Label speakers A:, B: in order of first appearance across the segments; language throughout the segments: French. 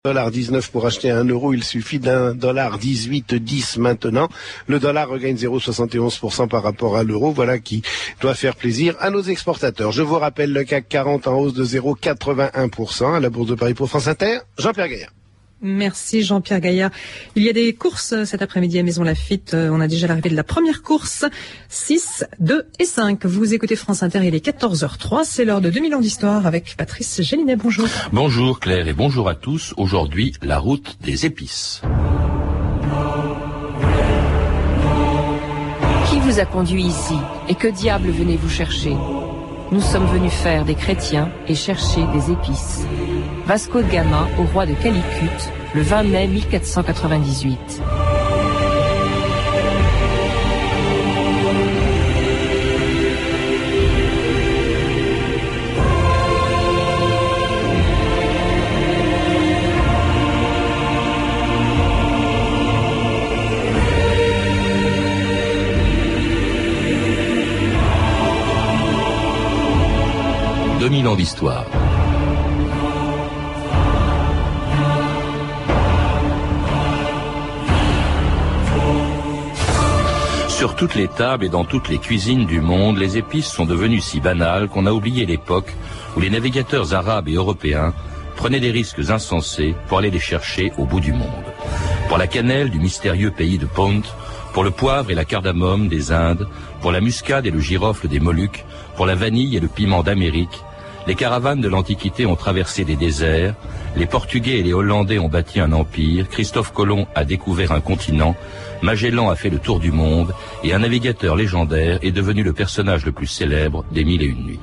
A: $19 pour acheter un euro, il suffit d'un $18,10 maintenant. Le dollar regagne 0,71% par rapport à l'euro, voilà qui doit faire plaisir à nos exportateurs. Je vous rappelle le CAC 40 en hausse de 0,81% à la Bourse de Paris pour France Inter. Jean-Pierre Gaillard.
B: Merci Jean-Pierre Gaillard. Il y a des courses cet après-midi à Maison Lafitte. On a déjà l'arrivée de la première course. 6, 2 et 5. Vous écoutez France Inter, il est 14h03. C'est l'heure de 2000 ans d'histoire avec Patrice Gélinet. Bonjour.
C: Bonjour Claire et bonjour à tous. Aujourd'hui, la route des épices.
D: Qui vous a conduit ici et que diable venez-vous chercher? Nous sommes venus faire des chrétiens et chercher des épices. Vasco de Gama au roi de Calicut, le 20 mai 1498.
C: « 2000 ans d'histoire. Sur toutes les tables et dans toutes les cuisines du monde, les épices sont devenues si banales qu'on a oublié l'époque où les navigateurs arabes et européens prenaient des risques insensés pour aller les chercher au bout du monde. Pour la cannelle du mystérieux pays de Pont, pour le poivre et la cardamome des Indes, pour la muscade et le girofle des Moluques, pour la vanille et le piment d'Amérique, les caravanes de l'Antiquité ont traversé des déserts, les Portugais et les Hollandais ont bâti un empire, Christophe Colomb a découvert un continent, Magellan a fait le tour du monde, et un navigateur légendaire est devenu le personnage le plus célèbre des 1001 nuits.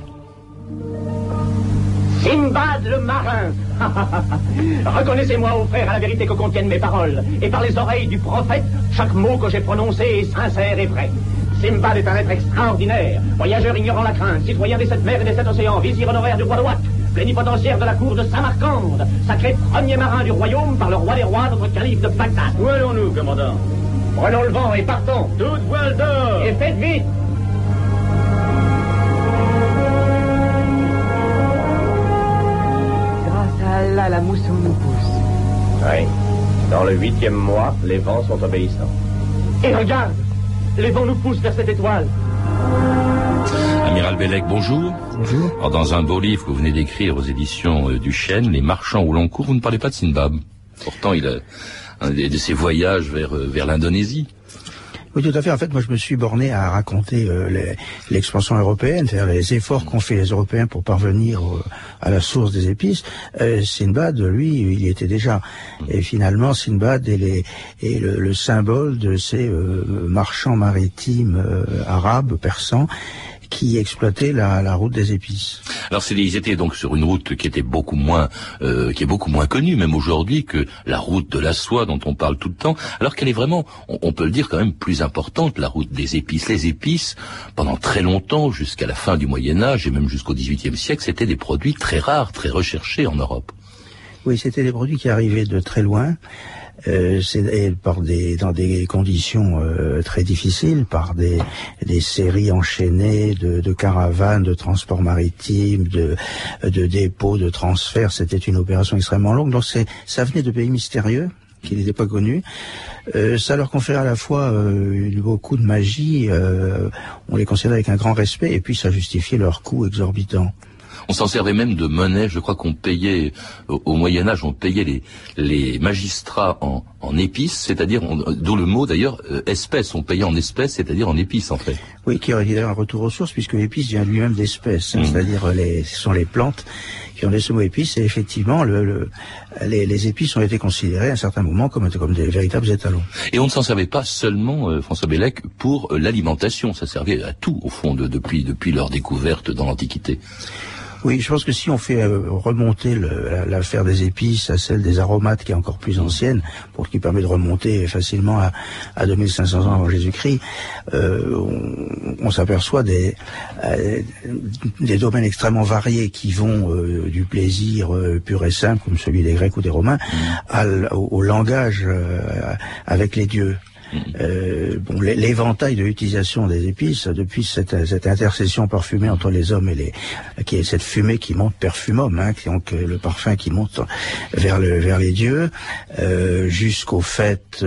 E: Simbad le marin. Reconnaissez-moi, ô frère, à la vérité que contiennent mes paroles, et par les oreilles du prophète, chaque mot que j'ai prononcé est sincère et vrai. Simbad est un être extraordinaire, voyageur ignorant la crainte, citoyen des 7 mers et des 7 océans, vizir honoraire du roi de Ouad, plénipotentiaire de la cour de Samarcande, sacré premier marin du royaume par le roi des rois, notre calife de Bagdad. Où allons-nous, commandant? Prenons le vent et partons. Toute voile d'or. Et faites vite.
F: Grâce à Allah, la mousson nous pousse.
E: Oui. Dans le 8e mois, les vents sont obéissants. Et regarde, les vents nous poussent vers cette étoile.
C: Amiral Bellec, bonjour.
G: Bonjour.
C: Alors, dans un beau livre que vous venez d'écrire aux éditions du Chêne, Les marchands au long cours, vous ne parlez pas de Sinbad. Pourtant, il a un de ses voyages vers l'Indonésie.
G: Oui, tout à fait. En fait, moi, je me suis borné à raconter l'expansion européenne, c'est-à-dire les efforts qu'ont fait les Européens pour parvenir à la source des épices. Sinbad, lui, il y était déjà. Et finalement, Sinbad est le symbole de ces marchands maritimes arabes, persans, qui exploitaient la route des épices.
C: Alors ils étaient donc sur une route qui était beaucoup moins connue, même aujourd'hui, que la route de la soie dont on parle tout le temps, alors qu'elle est vraiment, on peut le dire quand même, plus importante, la route des épices. Les épices, pendant très longtemps, jusqu'à la fin du Moyen-Âge et même jusqu'au XVIIIe siècle, c'était des produits très rares, très recherchés en Europe.
G: Oui, c'était des produits qui arrivaient de très loin. Dans des conditions très difficiles, par des séries enchaînées de caravanes, de transports maritimes, de dépôts, de transferts. C'était une opération extrêmement longue. Donc ça venait de pays mystérieux qui n'étaient pas connus. Ça leur conférait à la fois beaucoup de magie. On les considérait avec un grand respect, et puis ça justifiait leur coût exorbitant.
C: On s'en servait même de monnaie. Je crois qu'on payait, au Moyen-Âge, on payait les magistrats en épices, c'est-à-dire, d'où le mot d'ailleurs, espèces. On payait en espèces, c'est-à-dire en épices, en fait.
G: Oui, qui aurait été un retour aux sources, puisque l'épice vient lui-même d'espèces. C'est-à-dire, ce sont les plantes qui ont ce mot épices, et effectivement, les épices ont été considérées à un certain moment comme des véritables étalons.
C: Et on ne s'en servait pas seulement, François Bellec, pour l'alimentation. Ça servait à tout, au fond, depuis leur découverte dans l'Antiquité.
G: Oui, je pense que si on fait remonter l'affaire des épices à celle des aromates, qui est encore plus ancienne, qui permet de remonter facilement à 2500 ans avant Jésus-Christ, on s'aperçoit des domaines extrêmement variés qui vont du plaisir pur et simple, comme celui des Grecs ou des Romains, au langage avec les dieux. L'éventail de l'utilisation des épices depuis cette intercession parfumée entre les hommes et qui est cette fumée qui monte per fumum, donc le parfum qui monte vers les dieux, jusqu'aux fêtes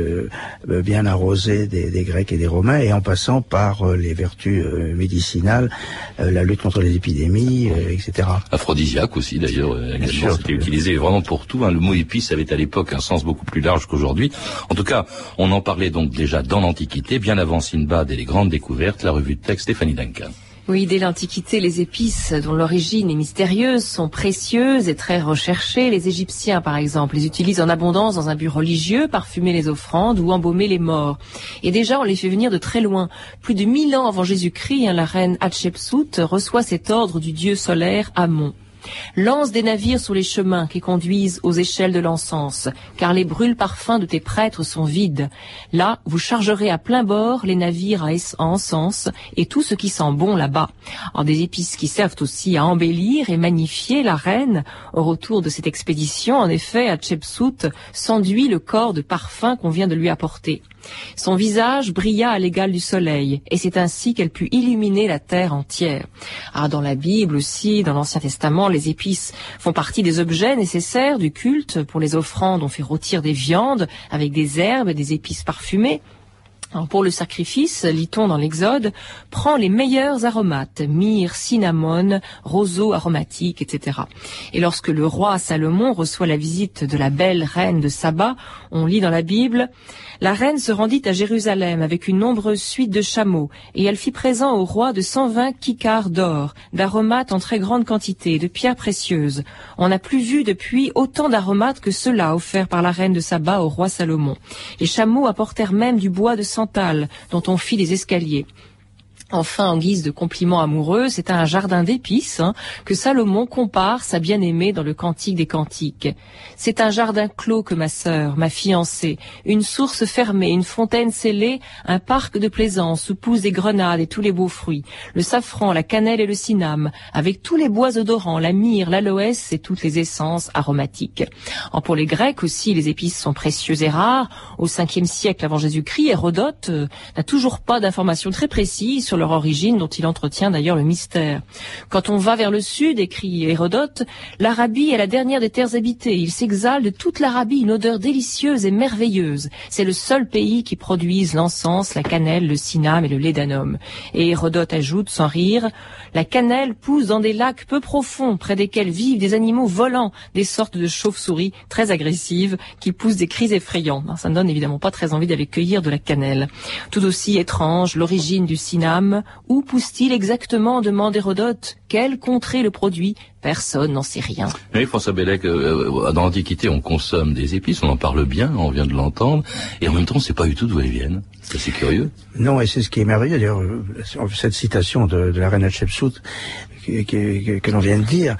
G: bien arrosées des Grecs et des Romains, et en passant par les vertus médicinales, la lutte contre les épidémies, etc.
C: Aphrodisiaque aussi d'ailleurs, également, c'était utilisé vraiment pour tout. Le mot épice avait à l'époque un sens beaucoup plus large qu'aujourd'hui. En tout cas, on en parlait donc déjà dans l'Antiquité, bien avant Sinbad et les grandes découvertes. La revue de texte Stéphanie Duncan.
D: Oui, dès l'Antiquité, les épices, dont l'origine est mystérieuse, sont précieuses et très recherchées. Les Égyptiens, par exemple, les utilisent en abondance dans un but religieux, parfumer les offrandes ou embaumer les morts. Et déjà, on les fait venir de très loin. Plus de 1000 ans avant Jésus-Christ, la reine Hatshepsut reçoit cet ordre du dieu solaire Amon. Lance des navires sur les chemins qui conduisent aux échelles de l'encens, car les brûle-parfums de tes prêtres sont vides. Là, vous chargerez à plein bord les navires à encens et tout ce qui sent bon là-bas. Alors, des épices qui servent aussi à embellir et magnifier la reine. Au retour de cette expédition, en effet, Hatshepsut s'enduit le corps de parfums qu'on vient de lui apporter. Son visage brilla à l'égal du soleil, et c'est ainsi qu'elle put illuminer la terre entière. Dans la Bible aussi, dans l'Ancien Testament, les épices font partie des objets nécessaires du culte. Pour les offrandes, on fait rôtir des viandes avec des herbes et des épices parfumées. Alors pour le sacrifice, lit-on dans l'Exode, prend les meilleurs aromates, myrrhe, cinnamone, roseau aromatique, etc. Et lorsque le roi Salomon reçoit la visite de la belle reine de Saba, on lit dans la Bible, la reine se rendit à Jérusalem avec une nombreuse suite de chameaux, et elle fit présent au roi de 120 kikars d'or, d'aromates en très grande quantité, de pierres précieuses. On n'a plus vu depuis autant d'aromates que ceux-là offerts par la reine de Saba au roi Salomon. Les chameaux apportèrent même du bois de santal, dont on fit des escaliers. Enfin, en guise de compliment amoureux, c'est un jardin d'épices que Salomon compare sa bien-aimée dans le Cantique des Cantiques. C'est un jardin clos que ma sœur, ma fiancée, une source fermée, une fontaine scellée, un parc de plaisance où poussent des grenades et tous les beaux fruits, le safran, la cannelle et le cinname, avec tous les bois odorants, la myrrhe, l'aloès et toutes les essences aromatiques. Pour les Grecs aussi, les épices sont précieuses et rares. Au 5e siècle avant Jésus-Christ, Hérodote n'a toujours pas d'informations très précises sur leur origine, dont il entretient d'ailleurs le mystère. Quand on va vers le sud, écrit Hérodote, l'Arabie est la dernière des terres habitées. Il s'exhale de toute l'Arabie une odeur délicieuse et merveilleuse. C'est le seul pays qui produise l'encens, la cannelle, le cinname et le lédanum. Et Hérodote ajoute, sans rire, la cannelle pousse dans des lacs peu profonds, près desquels vivent des animaux volants, des sortes de chauves-souris très agressives, qui poussent des cris effrayants. Ça ne donne évidemment pas très envie d'aller cueillir de la cannelle. Tout aussi étrange, l'origine du cinname. Où pousse-t-il exactement, demande Hérodote. Quelle contrée le produit? Personne n'en sait rien.
C: Oui, François Bellec, dans l'Antiquité, on consomme des épices, on en parle bien, on vient de l'entendre, et en même temps, on ne sait pas du tout d'où elles viennent. C'est assez curieux.
G: Non, et c'est ce qui est merveilleux. D'ailleurs, cette citation de la reine Hatshepsut que l'on vient de dire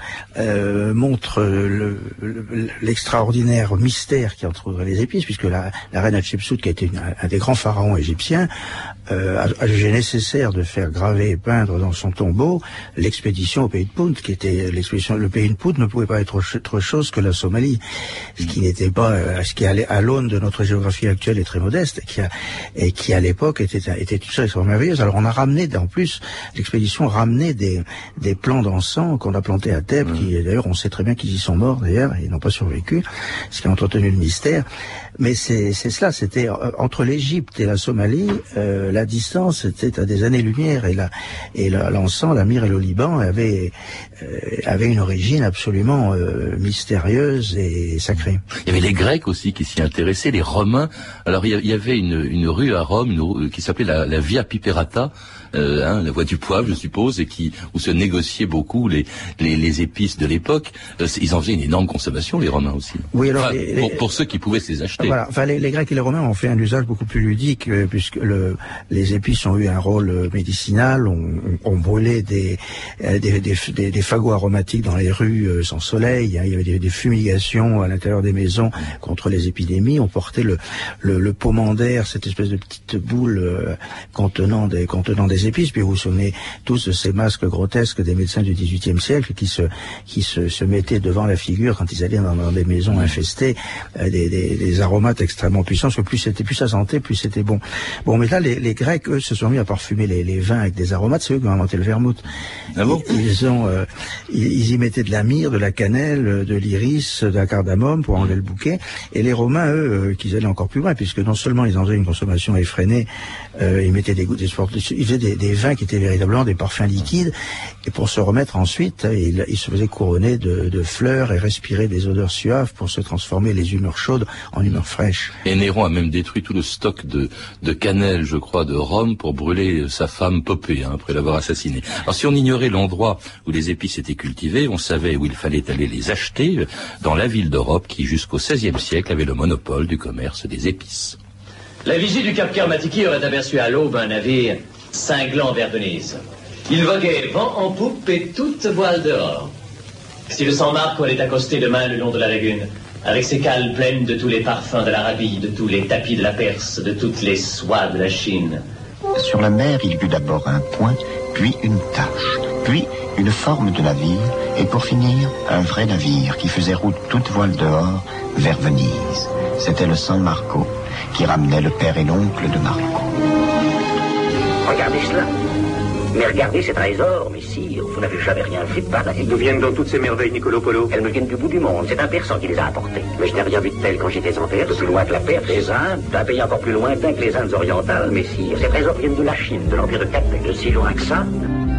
G: montre l'extraordinaire mystère qui entoure les épices, puisque la reine Hatshepsut, qui a été un des grands pharaons égyptiens, a jugé nécessaire de faire graver et peindre dans son tombeau l'expédition au pays de Punt, qui était l'expédition. Le pays de Punt ne pouvait pas être autre chose que la Somalie, ce qui n'était pas, ce qui allait à l'aune de notre géographie actuelle est très modeste, et qui à l'époque était tout ça extrêmement merveilleuse. Alors on a ramené, en plus, l'expédition ramenait des plants d'encens qu'on a plantés à Thèbes, qui d'ailleurs on sait très bien qu'ils y sont morts d'ailleurs, et ils n'ont pas survécu, ce qui a entretenu le mystère. Mais c'est cela, c'était entre l'Égypte et la Somalie, la distance était à des années-lumière, et l'encens, la myrrhe et le Liban avaient une origine absolument mystérieuse et sacrée.
C: Il y avait les Grecs aussi qui s'y intéressaient, les Romains. Alors il y avait une rue à Rome qui s'appelait la Via Piperata, la voie du poivre, je suppose, et où se négociaient beaucoup les épices de l'époque. Ils en faisaient une énorme consommation, les Romains aussi.
G: Oui, alors
C: pour ceux qui pouvaient se les acheter.
G: Voilà, enfin les Grecs et les Romains ont fait un usage beaucoup plus ludique, puisque les épices ont eu un rôle médicinal. On brûlait des fagots aromatiques politiques dans les rues sans soleil. Hein. Il y avait des fumigations à l'intérieur des maisons contre les épidémies. On portait le pomander, cette espèce de petite boule contenant des épices. Puis vous vous souvenez tous de ces masques grotesques des médecins du XVIIIe siècle qui se mettaient devant la figure quand ils allaient dans des maisons infestées des aromates extrêmement puissants. Parce que plus ça sentait, plus c'était bon. Bon, mais là, les Grecs, eux, se sont mis à parfumer les vins avec des aromates. C'est eux qui ont inventé le vermouth.
C: Ah bon?
G: Ils y mettaient de la myrrhe, de la cannelle, de l'iris, de la cardamome pour enlever le bouquet. Et les Romains, eux, qu'ils allaient encore plus loin, puisque non seulement ils en faisaient une consommation effrénée, ils mettaient des ils faisaient des vins qui étaient véritablement des parfums liquides. Et pour se remettre ensuite, ils se faisaient couronner de fleurs et respirer des odeurs suaves pour se transformer les humeurs chaudes en humeurs fraîches.
C: Et Néron a même détruit tout le stock de cannelle, je crois, de Rome pour brûler sa femme Popée, après l'avoir assassinée. Alors si on ignorait l'endroit où les épices étaient cultivées, on savait où il fallait aller les acheter dans la ville d'Europe qui, jusqu'au XVIe siècle, avait le monopole du commerce des épices.
H: La vigie du Cap Kermatiki aurait aperçu à l'aube un navire cinglant vers Venise. Il voguait vent en poupe et toute voile dehors. Si le San Marco allait accoster demain le long de la lagune, avec ses cales pleines de tous les parfums de l'Arabie, de tous les tapis de la Perse, de toutes les soies de la Chine.
I: Sur la mer, il y eut d'abord un point, puis une tache, puis une forme de navire, et pour finir, un vrai navire qui faisait route toute voile dehors vers Venise. C'était le San Marco, qui ramenait le père et l'oncle de Marco.
J: Regardez cela. Mais regardez ces trésors, messire, vous n'avez jamais rien vu de pareil.
K: D'où viennent donc toutes ces merveilles, Nicolo Polo?
J: Elles me viennent du bout du monde, c'est un Persan qui les a apportées. Mais je n'ai rien vu de tel quand j'étais en Perse, plus loin que la Perse, les Indes, d'un pays encore plus lointain que les Indes orientales, messire. Ces trésors viennent de la Chine, de l'Empire de Cathay, de si loin que ça.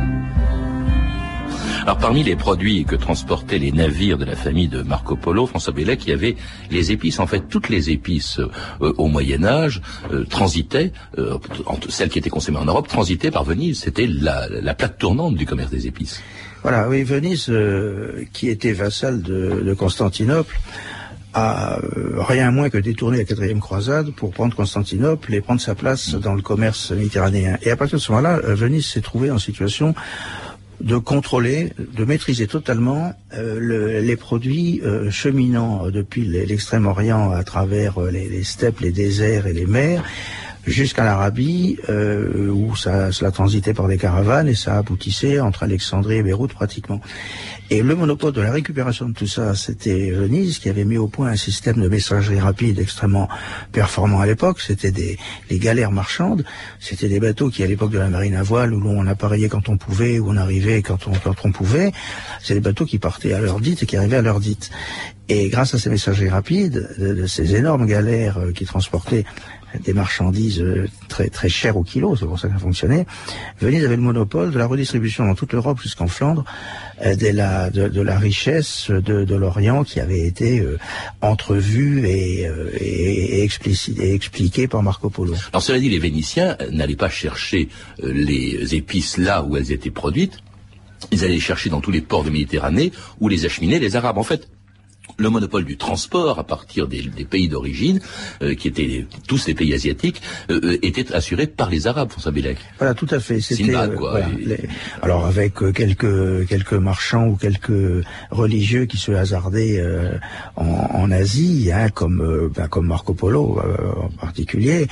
C: Alors parmi les produits que transportaient les navires de la famille de Marco Polo, François Bellec, il y avait les épices. En fait, toutes les épices au Moyen-Âge transitaient, celles qui étaient consommées en Europe, transitaient par Venise. C'était la plaque tournante du commerce des épices.
G: Voilà, oui, Venise, qui était vassale de Constantinople, a rien moins que détourné la 4e croisade pour prendre Constantinople et prendre sa place dans le commerce méditerranéen. Et à partir de ce moment-là, Venise s'est trouvée en situation de contrôler, de maîtriser totalement les produits cheminant depuis l'Extrême-Orient à travers les steppes, les déserts et les mers, jusqu'à l'Arabie, où cela transitait par des caravanes et ça aboutissait entre Alexandrie et Beyrouth pratiquement. Et le monopole de la récupération de tout ça, c'était Venise qui avait mis au point un système de messagerie rapide extrêmement performant à l'époque. C'était les galères marchandes, c'était des bateaux qui à l'époque de la marine à voile, où l'on appareillait quand on pouvait, où on arrivait quand on pouvait. C'est des bateaux qui partaient à l'heure dite et qui arrivaient à l'heure dite. Et grâce à ces messageries rapides, de ces énormes galères qui transportaient des marchandises très très chères au kilo, c'est pour ça que ça fonctionnait, Venise avait le monopole de la redistribution dans toute l'Europe jusqu'en Flandre de la richesse de l'Orient qui avait été entrevue et expliquée par Marco Polo.
C: Alors cela dit, les Vénitiens n'allaient pas chercher les épices là où elles étaient produites, ils allaient les chercher dans tous les ports de Méditerranée où les acheminaient les Arabes. En fait, le monopole du transport à partir des pays d'origine, qui étaient tous les pays asiatiques, était assuré par les Arabes, François Bellec.
G: Voilà, tout à fait. C'était
C: Sinbad, quoi.
G: Voilà, alors avec quelques marchands ou quelques religieux qui se hasardaient en Asie, comme Marco Polo en particulier.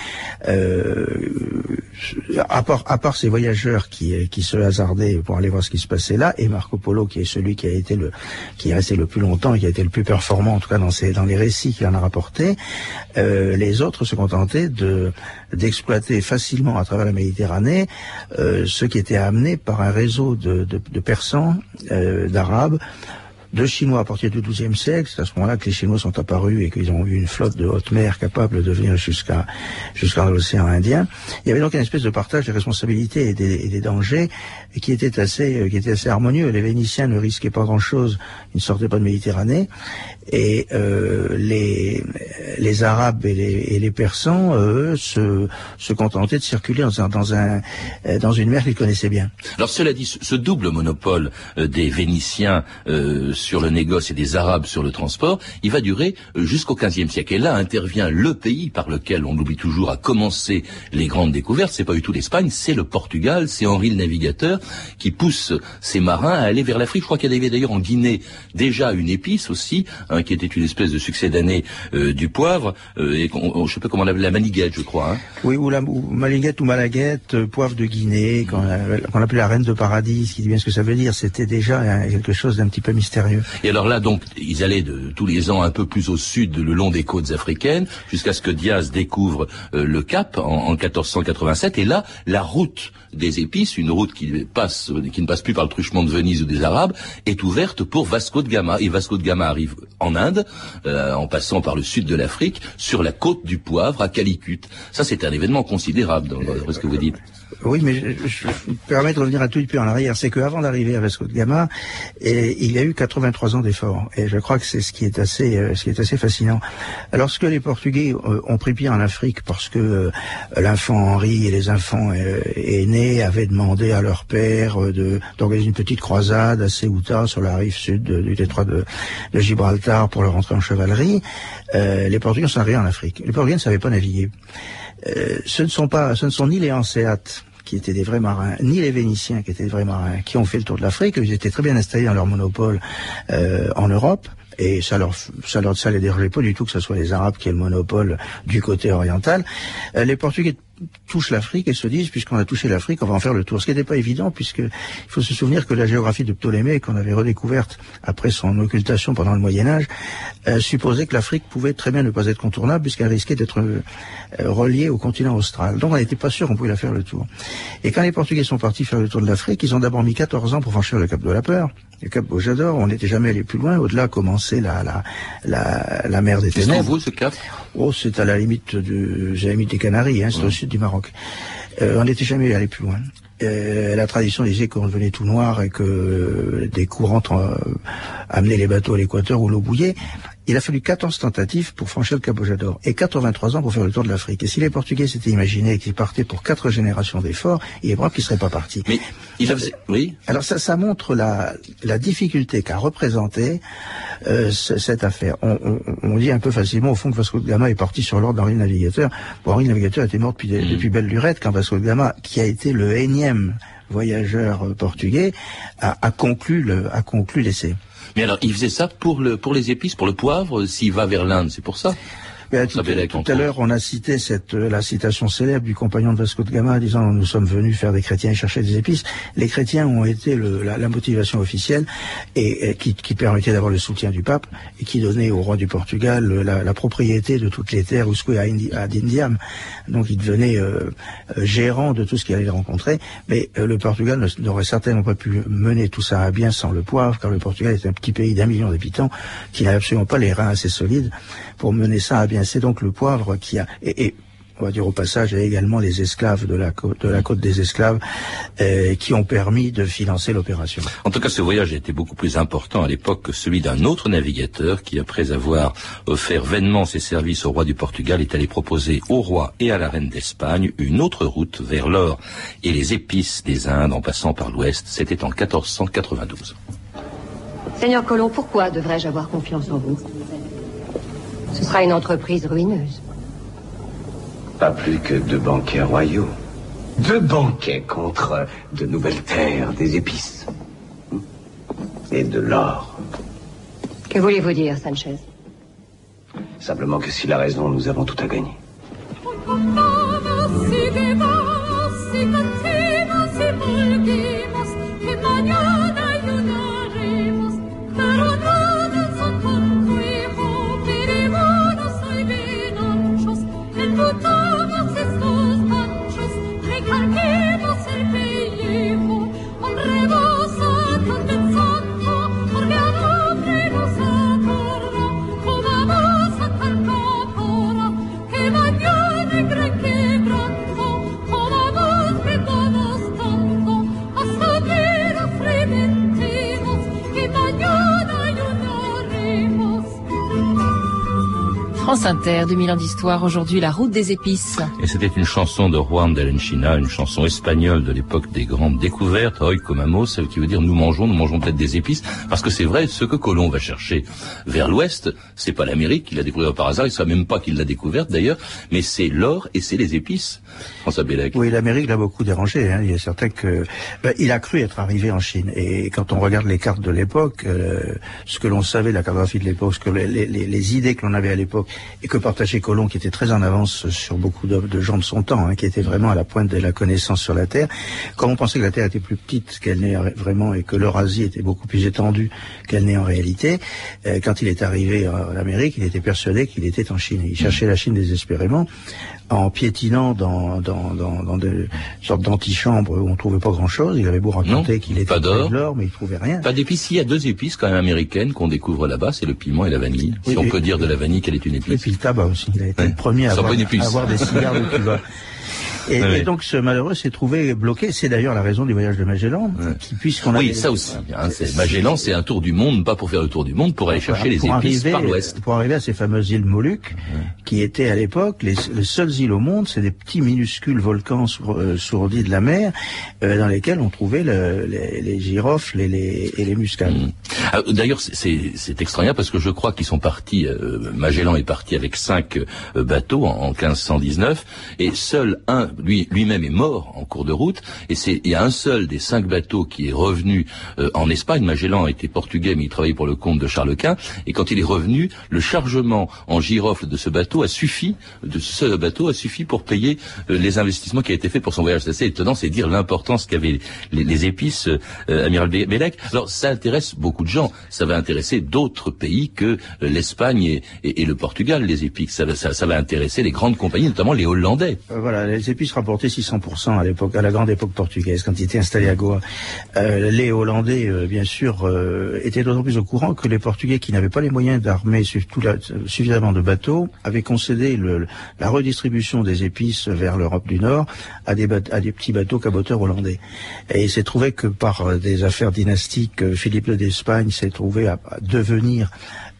G: À part ces voyageurs qui se hasardaient pour aller voir ce qui se passait là, et Marco Polo qui est celui qui est resté le plus longtemps et qui a été le plus performant en tout cas dans les récits qu'il en a rapporté, les autres se contentaient d'exploiter facilement à travers la Méditerranée ce qui était amené par un réseau de Persans, d'Arabes, de Chinois à partir du XIIe siècle. C'est à ce moment-là que les Chinois sont apparus et qu'ils ont eu une flotte de haute mer capable de venir jusqu'à l'océan Indien. Il y avait donc une espèce de partage des responsabilités et des dangers qui était assez harmonieux. Les Vénitiens ne risquaient pas grand-chose, ils ne sortaient pas de Méditerranée, et les Arabes et les Persans, eux, se contentaient de circuler dans une mer qu'ils connaissaient bien.
C: Alors cela dit, ce double monopole des Vénitiens sur le négoce et des Arabes sur le transport, il va durer jusqu'au XVe siècle. Et là intervient le pays par lequel, on l'oublie toujours, a commencé les grandes découvertes. C'est pas du tout l'Espagne, c'est le Portugal, c'est Henri le Navigateur qui pousse ses marins à aller vers l'Afrique. Je crois qu'il y avait d'ailleurs en Guinée déjà une épice aussi, qui était une espèce de succès d'année du poivre, et je sais pas comment on l'appelle, la maniguette, je crois.
G: Oui, ou maliguette ou malaguette, poivre de Guinée, qu'on appelait la reine de paradis, ce qui dit bien ce que ça veut dire. C'était déjà quelque chose d'un petit peu mystérieux.
C: Et alors là, donc, ils allaient tous les ans un peu plus au sud, le long des côtes africaines, jusqu'à ce que Diaz découvre le Cap en 1487. Et là, la route des épices, une route qui ne passe plus par le truchement de Venise ou des Arabes, est ouverte pour Vasco de Gama. Et Vasco de Gama arrive en Inde, en passant par le sud de l'Afrique, sur la côte du poivre, à Calicut. Ça, c'est un événement considérable, dans ce que vous dites.
G: Oui, mais je me permets de revenir un tout petit peu en arrière. C'est qu'avant d'arriver à Vasco de Gama, il y a eu 83 ans d'efforts. Et je crois que c'est ce qui est assez fascinant. Lorsque les Portugais ont pris pied en Afrique, parce que l'infant Henri et les enfants aînés avaient demandé à leur père d'organiser une petite croisade à Ceuta, sur la rive sud du détroit de Gibraltar, pour leur entrer en chevalerie, les Portugais sont arrivés en Afrique. Les Portugais ne savaient pas naviguer. Ce ne sont ni les Hanséates, qui étaient des vrais marins, ni les Vénitiens, qui étaient des vrais marins, qui ont fait le tour de l'Afrique. Ils étaient très bien installés dans leur monopole en Europe, et ça les dérangeait pas du tout que ce soit les Arabes qui aient le monopole du côté oriental. Les Portugais touchent l'Afrique et se disent, puisqu'on a touché l'Afrique, on va en faire le tour. Ce qui n'était pas évident, puisque il faut se souvenir que la géographie de Ptolémée, qu'on avait redécouverte après son occultation pendant le Moyen-Âge, supposait que l'Afrique pouvait très bien ne pas être contournable, puisqu'elle risquait d'être reliée au continent austral. Donc on n'était pas sûr qu'on pouvait la faire le tour. Et quand les Portugais sont partis faire le tour de l'Afrique, ils ont d'abord mis 14 ans pour franchir le Cap de la Peur, le Cap Bojador. On n'était jamais allé plus loin. Au-delà commençait la mer des Ténèbres.
C: Qu'est-ce qu'on vaut, ce cap?
G: Oh, c'est à la limite des Canaries, c'est au sud du Maroc. On n'était jamais allé plus loin. La tradition disait qu'on devenait tout noir et que des courants amenaient les bateaux à l'équateur où l'eau bouillait. Il a fallu 14 tentatives pour franchir le Cap Bojador et 83 ans pour faire le tour de l'Afrique. Et si les Portugais s'étaient imaginés qu'ils partaient pour 4 générations d'efforts, il est vrai qu'ils ne seraient pas partis.
C: Mais oui.
G: Alors ça montre la difficulté qu'a représenté cette affaire. On dit un peu facilement au fond que Vasco de Gama est parti sur l'ordre d'Henri le Navigateur. Bon, Henri le Navigateur était mort depuis belle lurette quand Vasco de Gama, qui a été le énième voyageur portugais, a conclu l'essai.
C: Mais alors, il faisait ça pour les épices, pour le poivre, s'il va vers l'Inde, c'est pour ça?
G: Tout à l'heure, on a cité la citation célèbre du compagnon de Vasco de Gama disant « Nous sommes venus faire des chrétiens et chercher des épices ». Les chrétiens ont été la motivation officielle et qui permettait d'avoir le soutien du pape et qui donnait au roi du Portugal la propriété de toutes les terres usque ad Indiam. Donc il devenait gérant de tout ce qu'il allait rencontrer. Mais le Portugal n'aurait certainement pas pu mener tout ça à bien sans le poivre, car le Portugal est un petit pays d'1 million d'habitants qui n'a absolument pas les reins assez solides pour mener ça à bien. C'est donc le poivre qui a... Et on va dire au passage, il y a également les esclaves de la côte des esclaves qui ont permis de financer l'opération.
C: En tout cas, ce voyage était beaucoup plus important à l'époque que celui d'un autre navigateur qui, après avoir offert vainement ses services au roi du Portugal, est allé proposer au roi et à la reine d'Espagne une autre route vers l'or et les épices des Indes en passant par l'ouest. C'était en 1492.
L: Seigneur Colomb, pourquoi devrais-je avoir confiance en vous? Ce sera une entreprise ruineuse.
M: Pas plus que 2 banquets royaux. 2 banquets contre de nouvelles terres, des épices. Et de l'or.
L: Que voulez-vous dire, Sanchez?
M: Simplement que s'il a raison, nous avons tout à gagner.
N: Che
D: France Inter, 2000 ans d'histoire, aujourd'hui la route des épices.
C: Et c'était une chanson de Juan de Lencina, une chanson espagnole de l'époque des grandes découvertes, Hoy comamos, celle qui veut dire nous mangeons peut-être des épices, parce que c'est vrai, ce que Colomb va chercher vers l'ouest, c'est pas l'Amérique qu'il a découvert par hasard, il ne savait même pas qu'il l'a découverte d'ailleurs, mais c'est l'or et c'est les épices. François Bellec.
G: Oui, l'Amérique l'a beaucoup dérangé, il est certain que il a cru être arrivé en Chine, et quand on regarde les cartes de l'époque, ce que l'on savait de la cartographie de l'époque, ce que les idées que l'on avait à l'époque, et que partageait Colomb, qui était très en avance sur beaucoup de gens de son temps, qui était vraiment à la pointe de la connaissance sur la Terre. Comme on pensait que la Terre était plus petite qu'elle n'est vraiment, et que l'Eurasie était beaucoup plus étendue qu'elle n'est en réalité, quand il est arrivé en Amérique, il était persuadé qu'il était en Chine. Il cherchait la Chine désespérément, en piétinant dans des sortes d'antichambres où on trouvait pas grand-chose. Il avait beau raconter qu'il était de l'or, mais il trouvait rien.
C: Pas d'épices. Il y a 2 épices quand même américaines qu'on découvre là-bas, c'est le piment et la vanille.
G: Oui,
C: si on peut dire de la vanille qu'elle est une épice.
G: Et puis le tabac aussi. Il a été le premier à avoir des cigares de Cuba. Et donc ce malheureux s'est trouvé bloqué. C'est d'ailleurs la raison du voyage de Magellan. Puisqu'on
C: oui, ça aussi. Magellan, c'est un tour du monde, pas pour faire le tour du monde, pour aller chercher les épices par l'ouest.
G: Pour arriver à ces fameuses îles Moluques, qui étaient à l'époque les seules îles au monde, c'est des petits minuscules volcans sourdis de la mer, dans lesquels on trouvait les girofles et les muscades.
C: D'ailleurs, c'est extraordinaire parce que je crois qu'ils sont partis, Magellan est parti avec 5 bateaux en 1519, et seul un lui-même est mort en cours de route, et il y a un seul des 5 bateaux qui est revenu en Espagne. Magellan était portugais, mais il travaillait pour le compte de Charles Quint, et quand il est revenu, le chargement en girofle de ce bateau a suffi pour payer les investissements qui a été fait pour son voyage. C'est assez étonnant, c'est dire l'importance qu'avaient les épices, Amiral Bellec. Alors ça intéresse beaucoup de gens, ça va intéresser d'autres pays que l'Espagne et le Portugal, les épices. Ça va intéresser les grandes compagnies, notamment les Hollandais.
G: Voilà, les épices rapportaient 600% à l'époque, à la grande époque portugaise, quand ils étaient installés à Goa. Les Hollandais, bien sûr, étaient d'autant plus au courant que les Portugais, qui n'avaient pas les moyens d'armer suffisamment de bateaux, avaient concédé la redistribution des épices vers l'Europe du Nord à des petits bateaux caboteurs hollandais. Et il s'est trouvé que par des affaires dynastiques, Philippe II d'Espagne s'est trouvé à devenir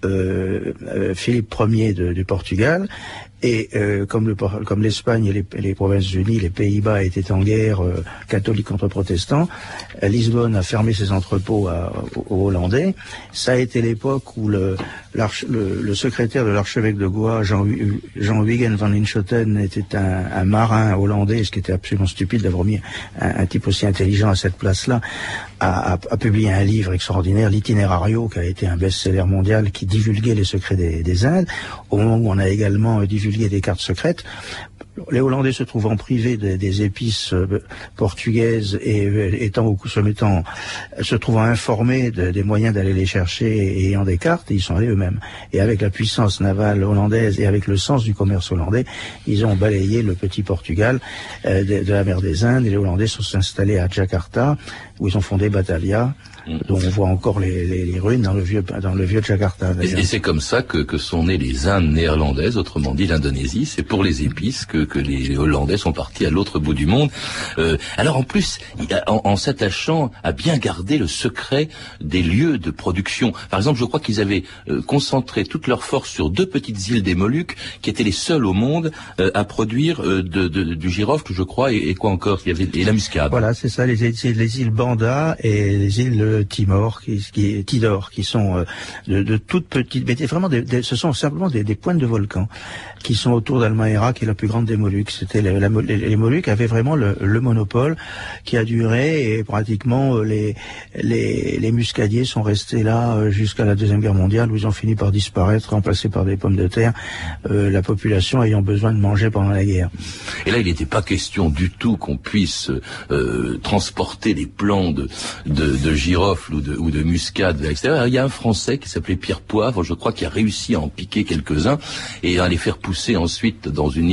G: Philippe Ier du Portugal. Et comme l'Espagne et les Provinces-Unies, les Pays-Bas étaient en guerre catholique contre protestants, Lisbonne a fermé ses entrepôts aux Hollandais. Ça a été l'époque où le secrétaire de l'archevêque de Goa, Jean Huygen van Linschoten, était un marin hollandais, ce qui était absolument stupide d'avoir mis un type aussi intelligent à cette place-là, a publié un livre extraordinaire, l'Itinerario, qui a été un best-seller mondial, qui divulguait les secrets des Indes, au moment où on a également divulgué des cartes secrètes. Les Hollandais se trouvant privés des épices portugaises et se trouvant informés des moyens d'aller les chercher et ayant des cartes, ils sont allés eux-mêmes. Et avec la puissance navale hollandaise et avec le sens du commerce hollandais, ils ont balayé le petit Portugal de la mer des Indes, et les Hollandais sont installés à Jakarta, où ils ont fondé Batavia, dont on voit encore les ruines dans le vieux Jakarta.
C: Et c'est comme ça que sont nées les Indes néerlandaises, autrement dit l'Indonésie. C'est pour les épices que les Hollandais sont partis à l'autre bout du monde. Alors en plus, en s'attachant à bien garder le secret des lieux de production. Par exemple, je crois qu'ils avaient concentré toute leur force sur 2 petites îles des Moluques, qui étaient les seules au monde à produire du girofle, je crois, et quoi encore, et la muscade.
G: Voilà, c'est ça, les îles Banda et les îles Tidor, qui sont de toutes petites, mais vraiment ce sont simplement des pointes de volcans qui sont autour d'Halmahera, qui est la plus grande des Moluques. C'était les Moluques avaient vraiment le monopole qui a duré, et pratiquement les muscadiers sont restés là jusqu'à la Deuxième Guerre mondiale, où ils ont fini par disparaître, remplacés par des pommes de terre, la population ayant besoin de manger pendant la guerre.
C: Et là, il n'était pas question du tout qu'on puisse transporter des plants de girofle ou de muscade à l'extérieur. Il y a un Français qui s'appelait Pierre Poivre, je crois, qui a réussi à en piquer quelques-uns et à les faire pousser ensuite dans une île dont il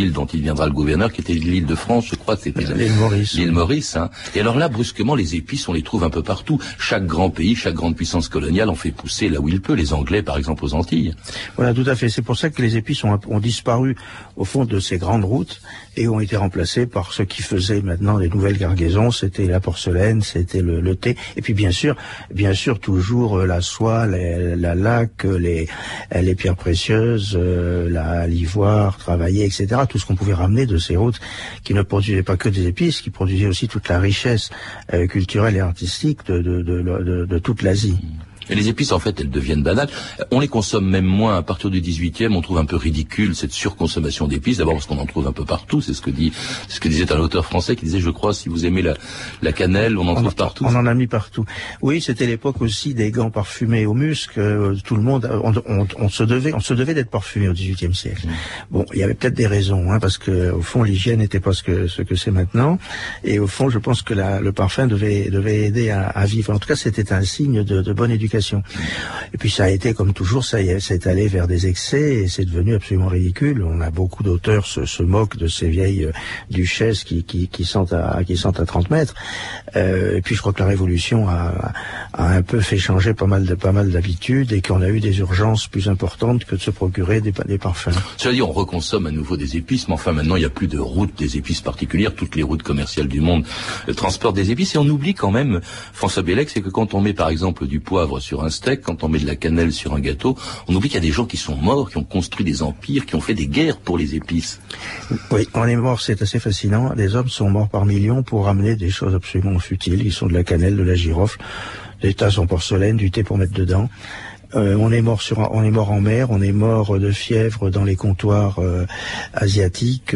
C: deviendra le gouverneur, qui était l'île de France, je crois que c'était
G: l'île Maurice.
C: L'île Maurice, hein. Et alors là, brusquement, les épices, on les trouve un peu partout. Chaque grand pays, chaque grande puissance coloniale en fait pousser là où il peut. Les Anglais, par exemple, aux Antilles.
G: Voilà, tout à fait. C'est pour ça que les épices ont disparu au fond de ces grandes routes et ont été remplacés par ce qui faisait maintenant les nouvelles cargaisons. C'était la porcelaine, c'était le thé, et puis bien sûr toujours la soie, la laque, les pierres précieuses, l'ivoire travaillé, etc. Tout ce qu'on pouvait ramener de ces routes qui ne produisaient pas que des épices, qui produisaient aussi toute la richesse culturelle et artistique de toute l'Asie.
C: Et les épices, en fait, elles deviennent banales. On les consomme même moins. À partir du 18e, on trouve un peu ridicule cette surconsommation d'épices. D'abord parce qu'on en trouve un peu partout. C'est ce que disait un auteur français qui disait, je crois, si vous aimez la cannelle, on en trouve partout.
G: On en a mis partout. Oui, c'était l'époque aussi des gants parfumés au musc. Tout le monde, on se devait d'être parfumé au 18e siècle. Bon, il y avait peut-être des raisons, hein, parce que au fond, l'hygiène n'était pas ce que c'est maintenant. Et au fond, je pense que le parfum devait aider à vivre. En tout cas, c'était un signe de bonne éducation. Et puis ça a été, comme toujours, ça s'est allé vers des excès et c'est devenu absolument ridicule. On a beaucoup d'auteurs se moquent de ces vieilles duchesses qui sentent à 30 mètres. Et puis je crois que la Révolution a un peu fait changer pas mal d'habitudes et qu'on a eu des urgences plus importantes que de se procurer des parfums.
C: Cela dit, on reconsomme à nouveau des épices, mais enfin maintenant il n'y a plus de route des épices particulières. Toutes les routes commerciales du monde transportent des épices et on oublie quand même, François Bellec, c'est que quand on met par exemple du poivre sur un steak, quand on met de la cannelle sur un gâteau, on oublie qu'il y a des gens qui sont morts, qui ont construit des empires, qui ont fait des guerres pour les épices.
G: Oui, on est mort, c'est assez fascinant. Les hommes sont morts par millions pour ramener des choses absolument futiles. Ils sont de la cannelle, de la girofle, des tasses en porcelaine, du thé pour mettre dedans. On est mort en mer, on est mort de fièvre dans les comptoirs asiatiques.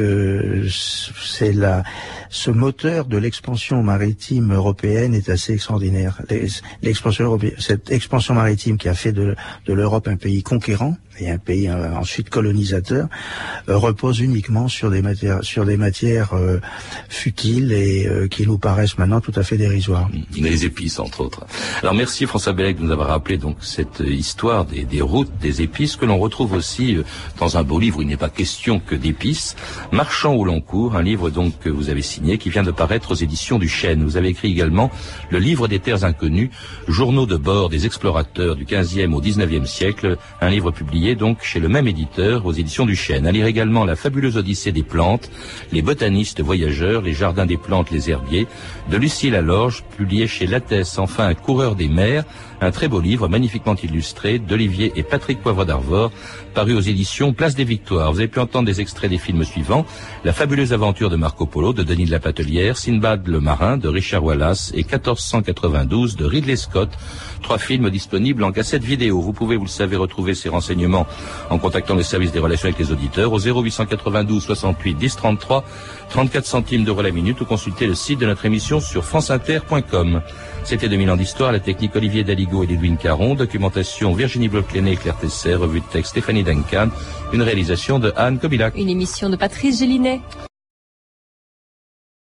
G: Ce moteur de l'expansion maritime européenne est assez extraordinaire. Cette expansion maritime qui a fait de l'Europe un pays conquérant et un pays ensuite colonisateur repose uniquement sur des matières futiles et qui nous paraissent maintenant tout à fait dérisoires.
C: Les épices, entre autres. Alors merci François Bellec de nous avoir rappelé donc cette histoire des routes des épices que l'on retrouve aussi dans un beau livre où il n'est pas question que d'épices. Marchand au long cours, un livre donc que vous avez signé qui vient de paraître aux éditions du Chêne. Vous avez écrit également le livre des terres inconnues, journaux de bord des explorateurs du 15e au 19e siècle, un livre publié donc chez le même éditeur aux éditions du Chêne. À lire également la fabuleuse Odyssée des plantes, les botanistes voyageurs, les jardins des plantes, les herbiers, de Lucie Lalorge, publié chez Lattès. Enfin, un coureur des mers, un très beau livre magnifiquement illustré d'Olivier et Patrick Poivre d'Arvor, paru aux éditions Place des Victoires. Vous avez pu entendre des extraits des films suivants: La fabuleuse aventure de Marco Polo de Denis de la Patelière, Sinbad le marin de Richard Wallace et 1492 de Ridley Scott. 3 films disponibles en cassette vidéo. Vous pouvez, vous le savez, retrouver ces renseignements en contactant le service des relations avec les auditeurs au 0892 68 10 33, 34 centimes d'euros la minute, ou consulter le site de notre émission sur franceinter.com. C'était 2000 ans d'histoire, à la technique Olivier Daligo et Ludwig Caron, documentation Virginie Bloch-Lenné et Claire Tesser, revue de texte Stéphanie Duncan, une réalisation de Anne Kobilac.
D: Une émission de Patrice Gélinet.